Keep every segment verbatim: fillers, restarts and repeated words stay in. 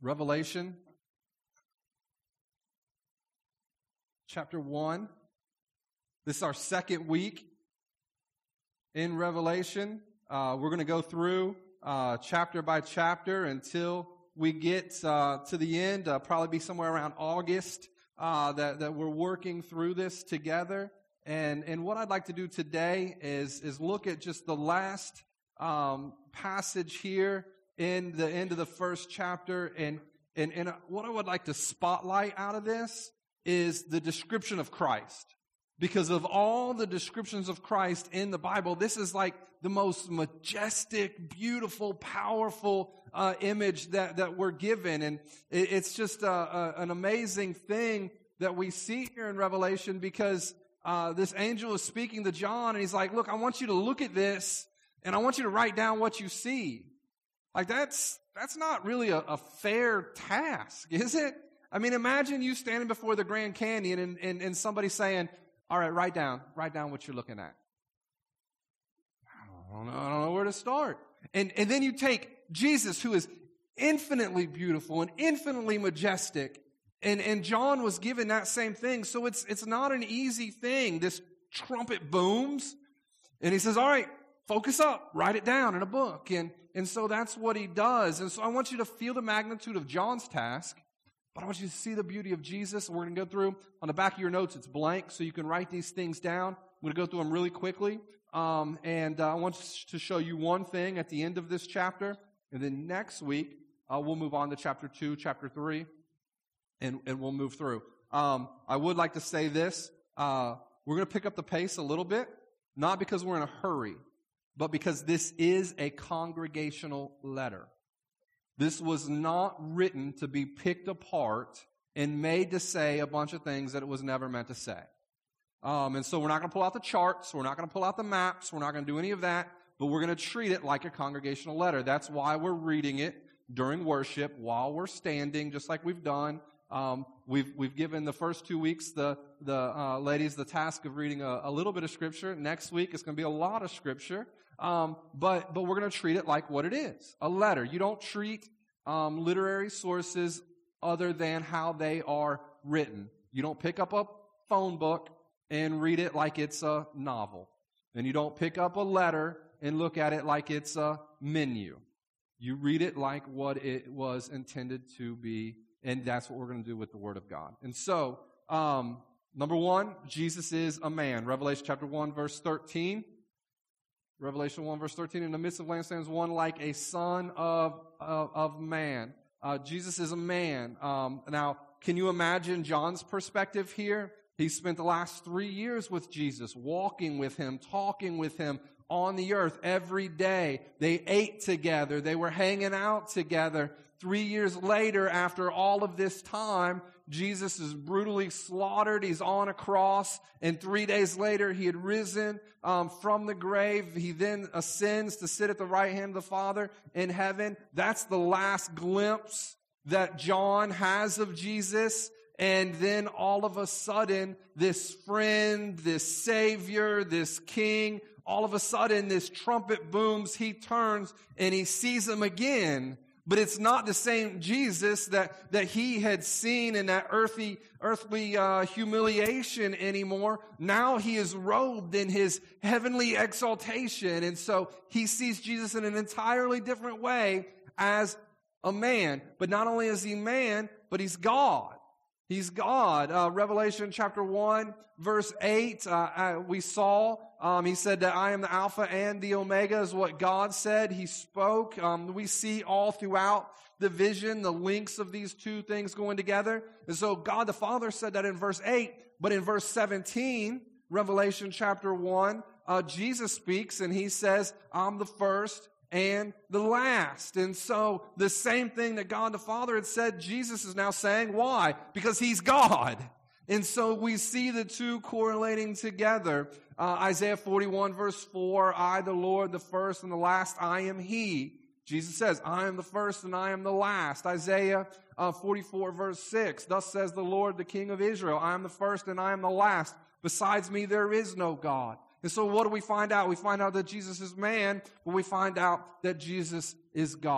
Revelation chapter one. This is our second week in Revelation. Uh, we're going to go through uh, chapter by chapter until we get uh, to the end. Uh, probably be somewhere around August uh, that, that we're working through this together. And and what I'd like to do today is is look at just the last um, passage here in the end of the first chapter. And, and, and what I would like to spotlight out of this is the description of Christ. Because of all the descriptions of Christ in the Bible, this is like the most majestic, beautiful, powerful uh, image that, that we're given. And it, it's just a, a, an amazing thing that we see here in Revelation, because uh, this angel is speaking to John and he's like, look, I want you to look at this and I want you to write down what you see. Like that's, that's not really a, a fair task, is it? I mean, imagine you standing before the Grand Canyon and, and, and somebody saying, all right, write down, write down what you're looking at. I don't know, I don't know where to start. And, and then you take Jesus, who is infinitely beautiful and infinitely majestic, and, and John was given that same thing. So it's, it's not an easy thing. This trumpet booms, and he says, all right, focus up, write it down in a book. And, and so that's what he does. And so I want you to feel the magnitude of John's task, but I want you to see the beauty of Jesus. We're going to go through, on the back of your notes, it's blank, so you can write these things down. I'm going to go through them really quickly. Um, and uh, I want to show you one thing at the end of this chapter. And then next week, uh, we'll move on to chapter two, chapter three, and, and we'll move through. Um, I would like to say this. Uh, we're going to pick up the pace a little bit, not because we're in a hurry, but because this is a congregational letter. This was not written to be picked apart and made to say a bunch of things that it was never meant to say. Um, and so we're not going to pull out the charts. We're not going to pull out the maps. We're not going to do any of that. But we're going to treat it like a congregational letter. That's why we're reading it during worship while we're standing, just like we've done. Um, we've we've given the first two weeks the the uh, ladies the task of reading a, a little bit of Scripture. Next week it's going to be a lot of Scripture. Um, but, but we're going to treat it like what it is, a letter. You don't treat, um, literary sources other than how they are written. You don't pick up a phone book and read it like it's a novel. And you don't pick up a letter and look at it like it's a menu. You read it like what it was intended to be, and that's what we're going to do with the Word of God. And so, um, number one, Jesus is a man. Revelation chapter one, verse thirteen. Revelation one, verse thirteen, in the midst of land stands one like a son of, of, of man. Uh, Jesus is a man. Um, now, can you imagine John's perspective here? He spent the last three years with Jesus, walking with him, talking with him on the earth every day. They ate together. They were hanging out together. Three years later, after all of this time, Jesus is brutally slaughtered. He's on a cross. And three days later, he had risen um, from the grave. He then ascends to sit at the right hand of the Father in heaven. That's the last glimpse that John has of Jesus. And then all of a sudden, this friend, this Savior, this King, all of a sudden, this trumpet booms. He turns and he sees him again. But it's not the same Jesus that, that he had seen in that earthly, earthly uh, humiliation anymore. Now he is robed in his heavenly exaltation. And so he sees Jesus in an entirely different way as a man. But not only is he man, but he's God. He's God. Uh, Revelation chapter one, verse eight, uh, uh, we saw, um, he said that I am the Alpha and the Omega is what God said. He spoke. Um, we see all throughout the vision the links of these two things going together. And so God the Father said that in verse eight, but in verse seventeen, Revelation chapter one, uh, Jesus speaks and he says, I'm the first and the last. And so the same thing that God the Father had said, Jesus is now saying. Why? Because he's God. And so we see the two correlating together. Uh, Isaiah forty-one verse four, I the Lord, the first and the last, I am he. Jesus says, I am the first and I am the last. Isaiah uh, forty-four verse six, thus says the Lord, the King of Israel, I am the first and I am the last. Besides me there is no God. And so what do we find out? We find out that Jesus is man, but we find out that Jesus is God.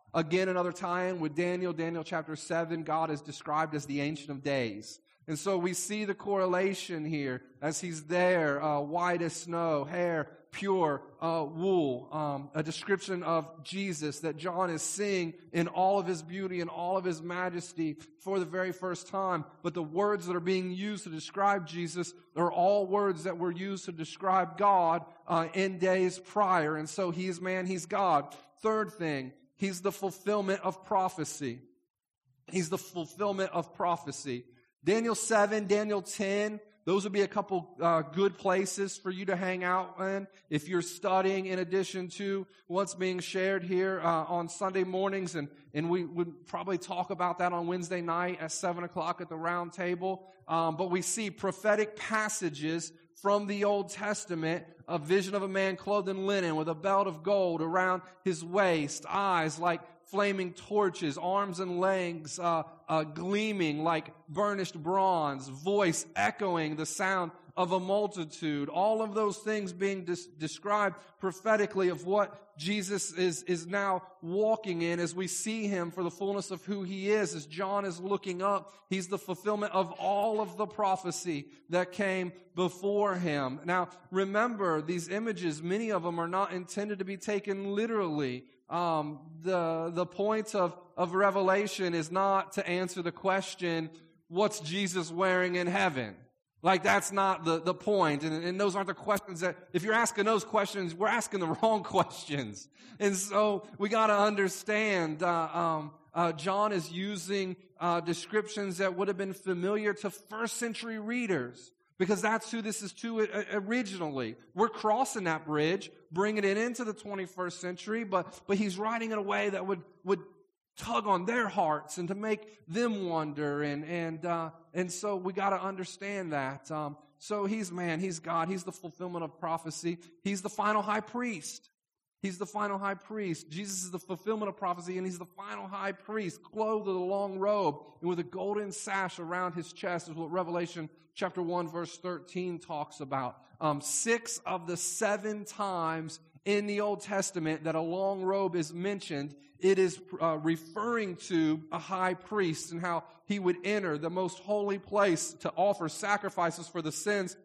Again, another tie-in with Daniel, Daniel chapter seven, God is described as the Ancient of Days. And so we see the correlation here as he's there, uh, white as snow, hair pure, uh, wool, um, a description of Jesus that John is seeing in all of his beauty and all of his majesty for the very first time. But the words that are being used to describe Jesus are all words that were used to describe God uh, in days prior. And so he's man, he's God. Third thing, he's the fulfillment of prophecy. He's the fulfillment of prophecy. Daniel seven, Daniel ten, those would be a couple uh, good places for you to hang out in if you're studying in addition to what's being shared here uh, on Sunday mornings. And, and we would probably talk about that on Wednesday night at seven o'clock at the round table. Um, but we see prophetic passages from the Old Testament, a vision of a man clothed in linen with a belt of gold around his waist, eyes like flaming torches, arms and legs uh, uh, gleaming like burnished bronze, voice echoing the sound of a multitude. All of those things being des- described prophetically of what Jesus is, is now walking in as we see him for the fullness of who he is. As John is looking up, he's the fulfillment of all of the prophecy that came before him. Now, remember, these images, many of them are not intended to be taken literally. Um, the, the point of, of Revelation is not to answer the question, what's Jesus wearing in heaven? Like, that's not the, the point. And, and those aren't the questions that, if you're asking those questions, we're asking the wrong questions. And so we got to understand, uh, um, uh, John is using uh, descriptions that would have been familiar to first century readers. Because that's who this is to originally. We're crossing that bridge, bringing it into the twenty-first century, but, but he's writing in a way that would, would tug on their hearts and to make them wonder. And, and, uh, and so we got to understand that. Um, so he's man, he's God. He's the fulfillment of prophecy. He's the final high priest. He's the final high priest. Jesus is the fulfillment of prophecy, and he's the final high priest, clothed with a long robe and with a golden sash around his chest, is what Revelation chapter one, verse thirteen talks about. Um, six of the seven times in the Old Testament that a long robe is mentioned, it is uh, referring to a high priest and how he would enter the most holy place to offer sacrifices for the sins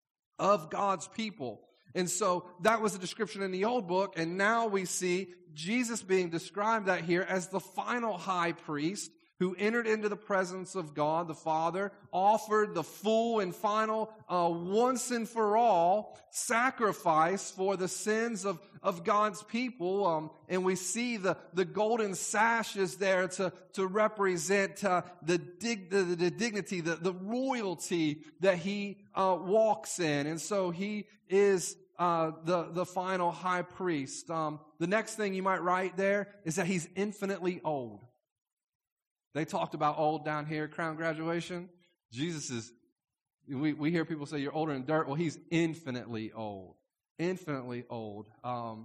of God's people. And so that was the description in the old book, and now we see Jesus being described that here as the final high priest who entered into the presence of God the Father, offered the full and final, uh, once and for all sacrifice for the sins of, of God's people. Um, and we see the, the golden sash is there to, to represent uh, the, dig, the, the dignity, the, the royalty that he uh, walks in. And so he is uh, the, the final high priest. Um, the next thing you might write there is that he's infinitely old. They talked about old down here at Crown Graduation. Jesus is, we, we hear people say you're older than dirt. Well, he's infinitely old. Infinitely old. Um,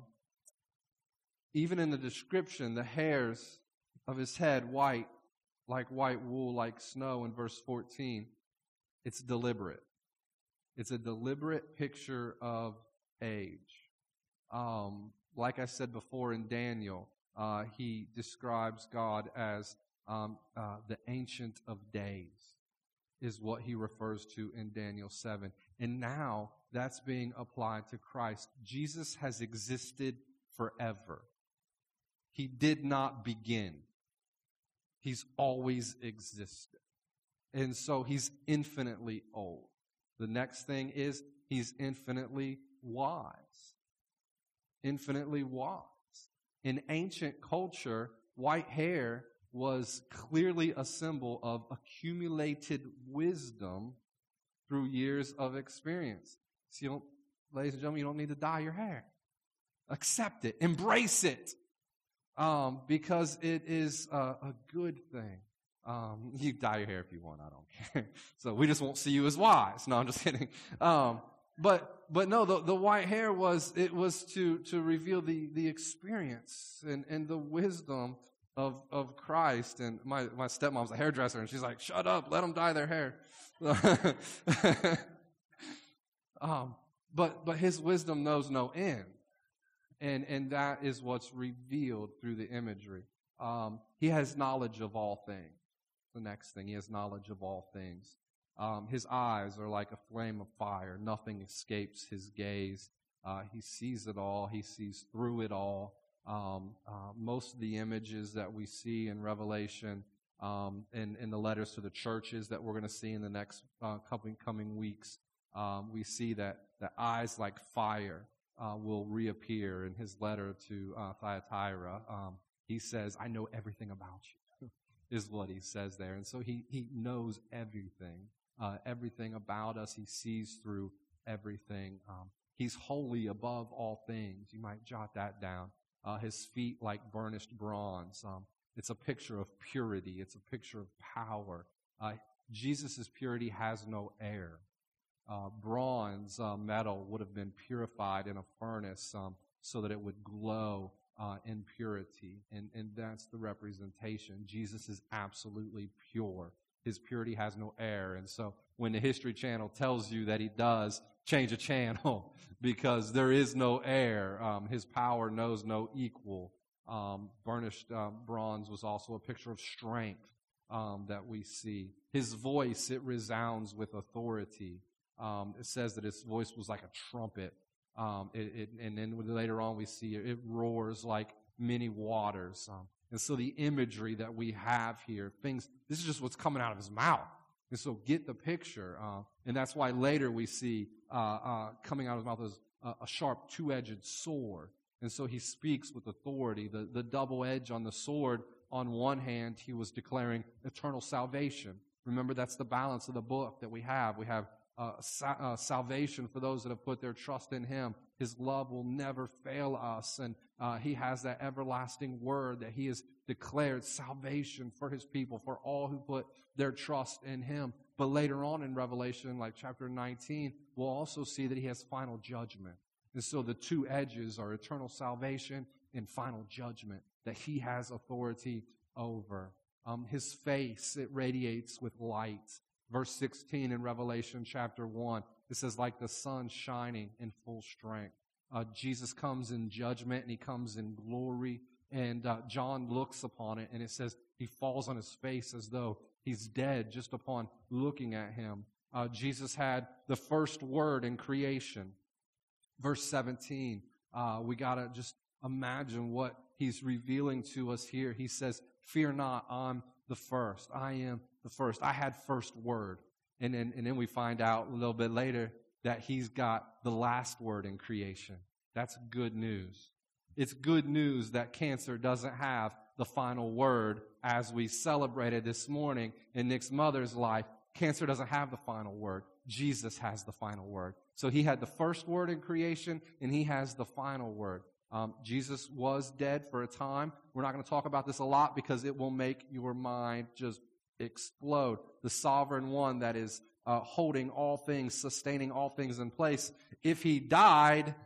even in the description, the hairs of his head white, like white wool, like snow in verse fourteen. It's deliberate. It's a deliberate picture of age. Um, like I said before in Daniel, uh, he describes God as Um, uh, the Ancient of Days is what he refers to in Daniel seven. And now that's being applied to Christ. Jesus has existed forever. He did not begin. He's always existed. And so he's infinitely old. The next thing is he's infinitely wise. Infinitely wise. In ancient culture, white hair was clearly a symbol of accumulated wisdom through years of experience. So you don't, ladies and gentlemen, you don't need to dye your hair. Accept it. Embrace it. Um, because it is a, a good thing. Um, you dye your hair if you want, I don't care. So we just won't see you as wise. No, I'm just kidding. Um, but, but no, the, the white hair was, it was to, to reveal the, the experience and, and the wisdom Of, of Christ. And my, my stepmom's a hairdresser, and she's like, shut up, let them dye their hair. um, but, but his wisdom knows no end. And, and that is what's revealed through the imagery. Um, he has knowledge of all things. The next thing, he has knowledge of all things. Um, his eyes are like a flame of fire. Nothing escapes his gaze. Uh, he sees it all. He sees through it all. Um, uh, most of the images that we see in Revelation, um, in, in the letters to the churches that we're going to see in the next uh, coming, coming weeks, um, we see that, that eyes like fire uh, will reappear in his letter to uh, Thyatira. Um, he says, I know everything about you, is what he says there. And so he, he knows everything, uh, everything about us. He sees through everything. Um, he's holy above all things. You might jot that down. Uh, his feet like burnished bronze. Um, it's a picture of purity. It's a picture of power. Uh, Jesus' purity has no air. Uh, bronze uh, metal would have been purified in a furnace um, so that it would glow uh, in purity. And, and that's the representation. Jesus is absolutely pure. His purity has no air. And so when the History Channel tells you that he does, change a channel because there is no air. Um, his power knows no equal. Um, burnished uh, bronze was also a picture of strength um, that we see. His voice, it resounds with authority. Um, it says that his voice was like a trumpet. Um, it, it, and then later on we see it, it roars like many waters. Um, and so the imagery that we have here, things, this is just what's coming out of his mouth. And so get the picture. Uh, and that's why later we see uh, uh, coming out of his mouth is a, a sharp two-edged sword. And so he speaks with authority. The, the double edge on the sword, on one hand, he was declaring eternal salvation. Remember, that's the balance of the book that we have. We have uh, sa- uh, salvation for those that have put their trust in him. His love will never fail us. And uh, he has that everlasting word that he has declared salvation for his people, for all who put their trust in him. But later on in Revelation, like chapter nineteen, we'll also see that he has final judgment. And so the two edges are eternal salvation and final judgment that he has authority over. Um, his face, it radiates with light. Verse sixteen in Revelation chapter one, it says, like the sun shining in full strength. Uh, Jesus comes in judgment and he comes in glory. And uh, John looks upon it and it says he falls on his face as though he's dead just upon looking at him. Uh, Jesus had the first word in creation. Verse seventeen, uh, we got to just imagine what he's revealing to us here. He says, fear not, I'm the first. I am the first. I had first word. And then, and then we find out a little bit later that he's got the last word in creation. That's good news. It's good news that cancer doesn't have the final word. As we celebrated this morning in Nick's mother's life, cancer doesn't have the final word. Jesus has the final word. So he had the first word in creation, and he has the final word. Um, Jesus was dead for a time. We're not going to talk about this a lot because it will make your mind just explode. The sovereign one that is uh, holding all things, sustaining all things in place. If he died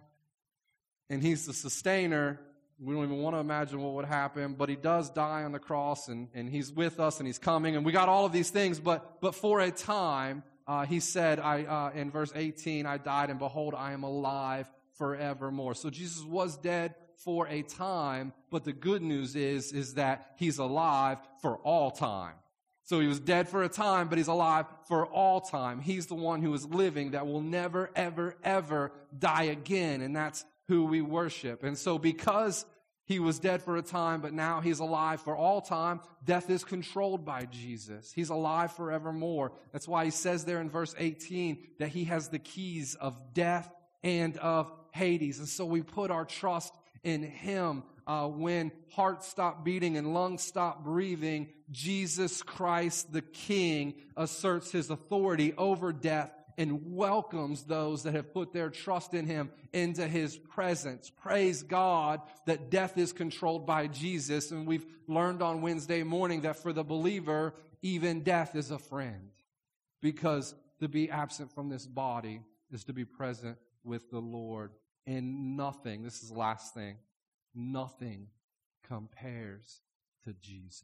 and he's the sustainer, we don't even want to imagine what would happen, but he does die on the cross, and, and he's with us, and he's coming, and we got all of these things, but but for a time, uh, he said, I uh, in verse eighteen, I died, and behold, I am alive forevermore. So Jesus was dead for a time, but the good news is, is that he's alive for all time. So he was dead for a time, but he's alive for all time. He's the one who is living that will never, ever, ever die again, and that's who we worship. And so because he was dead for a time, but now he's alive for all time, death is controlled by Jesus. He's alive forevermore. That's why he says there in verse eighteen that he has the keys of death and of Hades. And so we put our trust in him. Uh, when hearts stop beating and lungs stop breathing, Jesus Christ, the King, asserts his authority over death and welcomes those that have put their trust in him into his presence. Praise God that death is controlled by Jesus. And we've learned on Wednesday morning that for the believer, even death is a friend. Because to be absent from this body is to be present with the Lord. And nothing, this is the last thing, nothing compares to Jesus.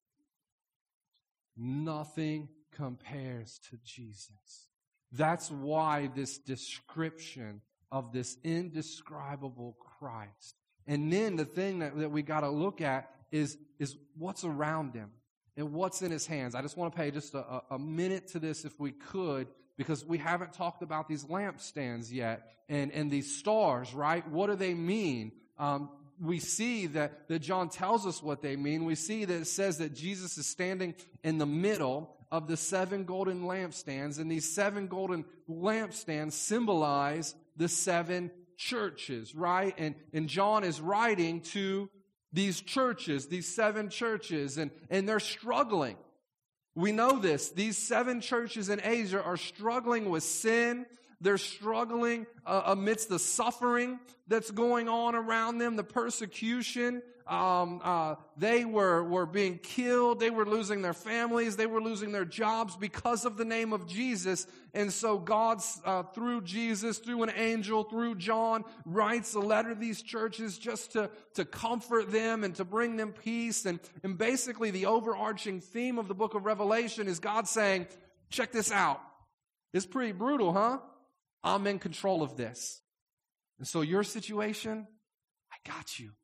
Nothing compares to Jesus. That's why this description of this indescribable Christ. And then the thing that, that we got to look at is, is what's around him and what's in his hands. I just want to pay just a, a minute to this if we could, because we haven't talked about these lampstands yet and, and these stars, right? What do they mean? Um, we see that, that John tells us what they mean. We see that it says that Jesus is standing in the middle of the seven golden lampstands, and these seven golden lampstands symbolize the seven churches, right? And, and John is writing to these churches, these seven churches, and, and they're struggling. We know this. These seven churches in Asia are struggling with sin. They're struggling uh, amidst the suffering that's going on around them, the persecution. Um, uh, they were, were being killed. They were losing their families. They were losing their jobs because of the name of Jesus. And so God, uh, through Jesus, through an angel, through John, writes a letter to these churches just to, to comfort them and to bring them peace. And, and basically the overarching theme of the book of Revelation is God saying, check this out. It's pretty brutal, huh? I'm in control of this. And so your situation, I got you.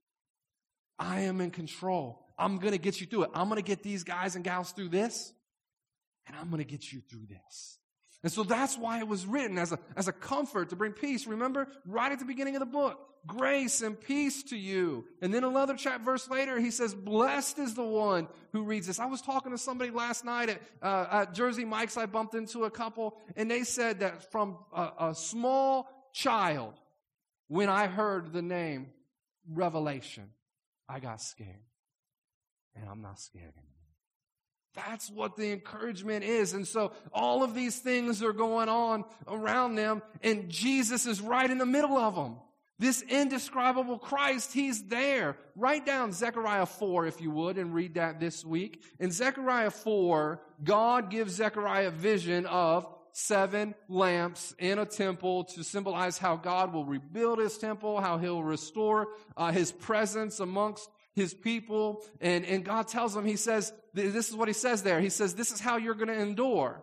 I am in control. I'm going to get you through it. I'm going to get these guys and gals through this, and I'm going to get you through this. And so that's why it was written as a, as a comfort to bring peace. Remember, right at the beginning of the book, grace and peace to you. And then another chapter verse later, he says, blessed is the one who reads this. I was talking to somebody last night at, uh, at Jersey Mike's. I bumped into a couple, and they said that from a, a small child, when I heard the name Revelation, I got scared. And I'm not scared anymore. That's what the encouragement is. And so all of these things are going on around them, and Jesus is right in the middle of them. This indescribable Christ, He's there. Write down Zechariah four, if you would, and read that this week. In Zechariah four, God gives Zechariah a vision of seven lamps in a temple to symbolize how God will rebuild His temple, how He'll restore uh, His presence amongst His people. And, and God tells him, He says, this is what He says there. He says, this is how you're going to endure.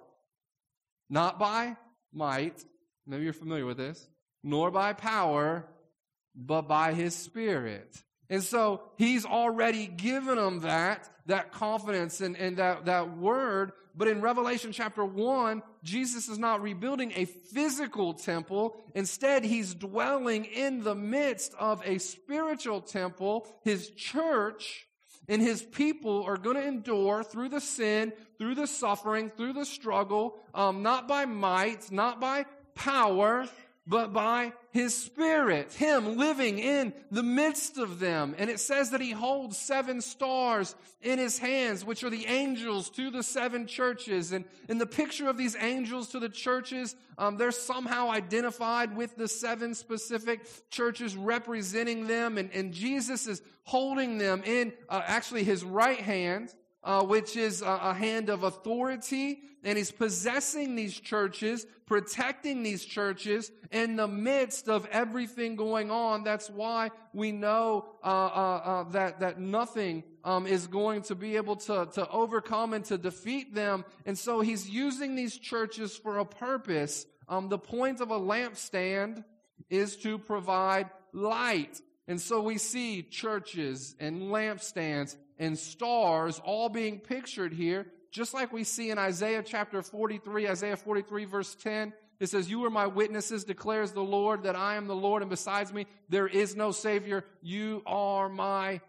Not by might, maybe you're familiar with this, nor by power, but by His Spirit. And so He's already given them that, that confidence and, and that, that word. But in Revelation chapter one, Jesus is not rebuilding a physical temple. Instead, He's dwelling in the midst of a spiritual temple, His church, and His people are going to endure through the sin, through the suffering, through the struggle, um, not by might, not by power, but by His Spirit, Him living in the midst of them. And it says that He holds seven stars in His hands, which are the angels to the seven churches. And in the picture of these angels to the churches, um, they're somehow identified with the seven specific churches representing them. And, and Jesus is holding them in uh, actually His right hand, Uh, which is a, a hand of authority, and He's possessing these churches, protecting these churches in the midst of everything going on. That's why we know uh, uh, uh, that that nothing um, is going to be able to, to overcome and to defeat them. And so He's using these churches for a purpose. Um, the point of a lampstand is to provide light. And so we see churches and lampstands and stars all being pictured here, just like we see in Isaiah chapter forty-three, Isaiah forty-three verse ten. It says, you are my witnesses, declares the Lord, that I am the Lord, and besides me there is no Savior. You are my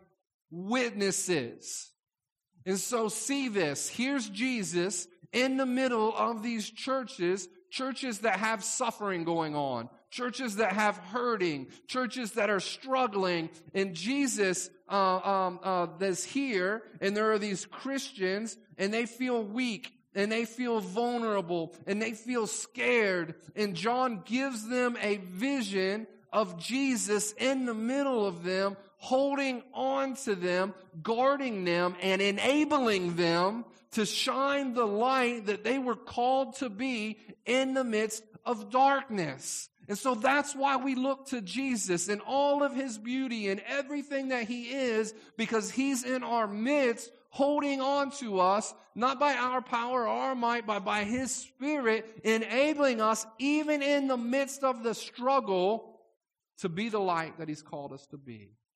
witnesses. And so see this. Here's Jesus in the middle of these churches, churches that have suffering going on, churches that have hurting, churches that are struggling, and Jesus uh, um, uh, that's here, and there are these Christians, and they feel weak, and they feel vulnerable, and they feel scared, and John gives them a vision of Jesus in the middle of them, holding on to them, guarding them, and enabling them to shine the light that they were called to be in the midst of darkness. And so that's why we look to Jesus in all of His beauty and everything that He is, because He's in our midst, holding on to us, not by our power or our might, but by His Spirit, enabling us, even in the midst of the struggle, to be the light that He's called us to be.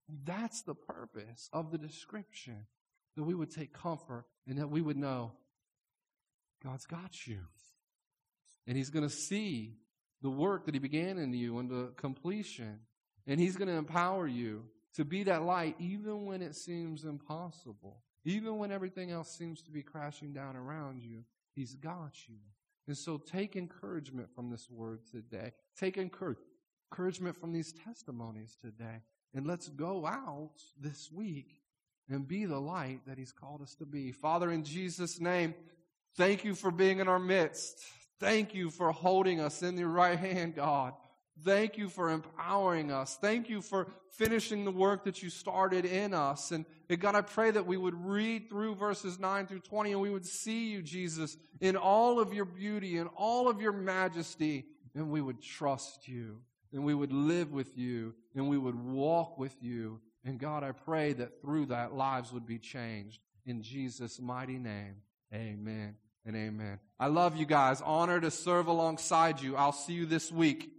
That's the purpose of the description, that we would take comfort and that we would know God's got you. And He's going to see the work that He began in you into completion. And He's going to empower you to be that light even when it seems impossible. Even when everything else seems to be crashing down around you, He's got you. And so take encouragement from this word today. Take encouragement from these testimonies today. And let's go out this week and be the light that He's called us to be. Father, in Jesus' name, thank You for being in our midst. Thank You for holding us in Your right hand, God. Thank You for empowering us. Thank You for finishing the work that You started in us. And, and God, I pray that we would read through verses nine through twenty and we would see You, Jesus, in all of Your beauty and all of Your majesty. And we would trust You. And we would live with You. And we would walk with You. And God, I pray that through that lives would be changed. In Jesus' mighty name, amen and amen. I love you guys. Honored to serve alongside you. I'll see you this week.